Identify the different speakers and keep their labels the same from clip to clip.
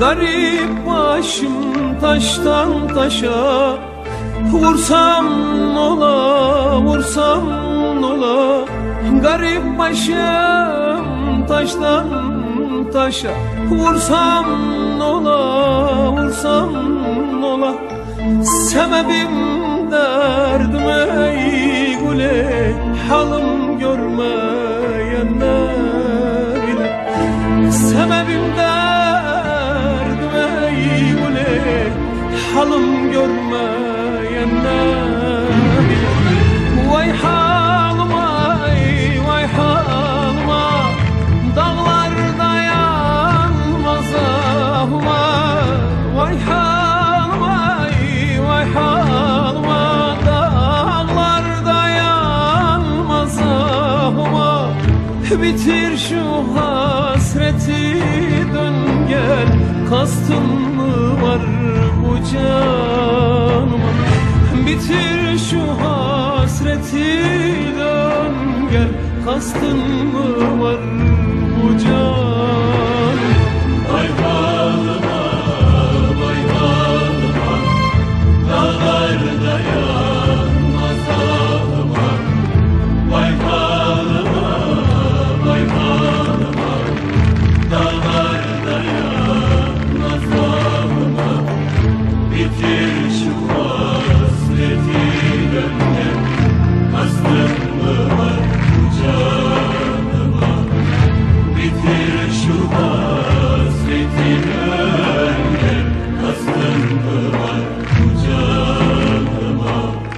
Speaker 1: Garip başım taştan taşa, vursam ola, vursam ola. Garip başım taştan taşa, vursam ola, vursam ola. Sebebim derdim ey güle, halım görmeyen ne bile. Sebebim derdim ey güle, halım görmeyen ne bile. Vay halıma, vay halıma, dağlarda yanmaz ahıma. Vay halıma, vay halıma, dağlarda yanmaz ahıma. Bitir şu hasreti, dön gel, kastın mı var bu canıma? Bitir şu hasreti, dön gel, kastın mı var bu canıma?
Speaker 2: Vay halıma, vay halıma, dağlarda yanmaz ahıma. Vay halıma, vay halıma, dağlarda yanmaz ahıma. Bitir şu hasreti, dön gel, kastın mı var bu canıma? Bitir şu hasreti, dön gel, kastın mı var bu canıma?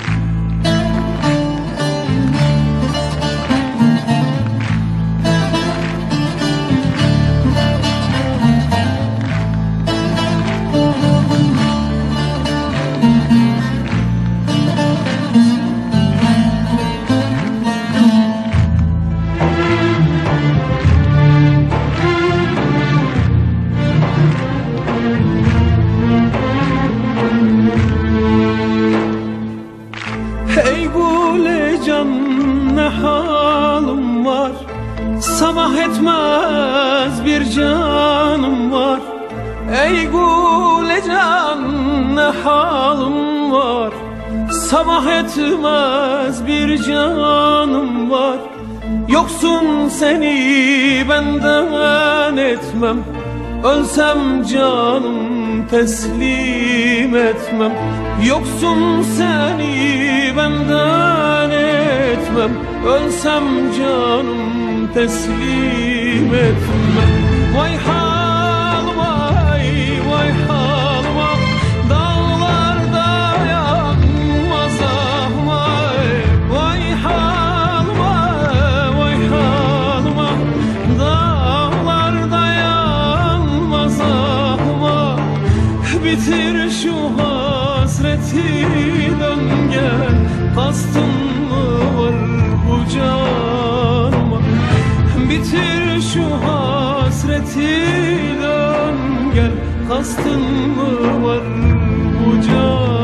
Speaker 1: Ey güle can, ne halim var, sabah etmez bir canım var. Ey güle can, ne halim var, sabah etmez bir canım var. Yoksun seni benden etmem, ölsem canım teslim etmem. Yoksun seni benden etmem, ölsem canım teslim etmem. Vay halıma, vay halıma, dağlarda yanmaz ahıma. Vay halıma, vay halıma, dağlarda yanmaz ahıma. Bitir şu hasreti, dön gel, kastın mı var bu canıma? Bitir şu hasreti, dön gel, kastın mı var bu canıma?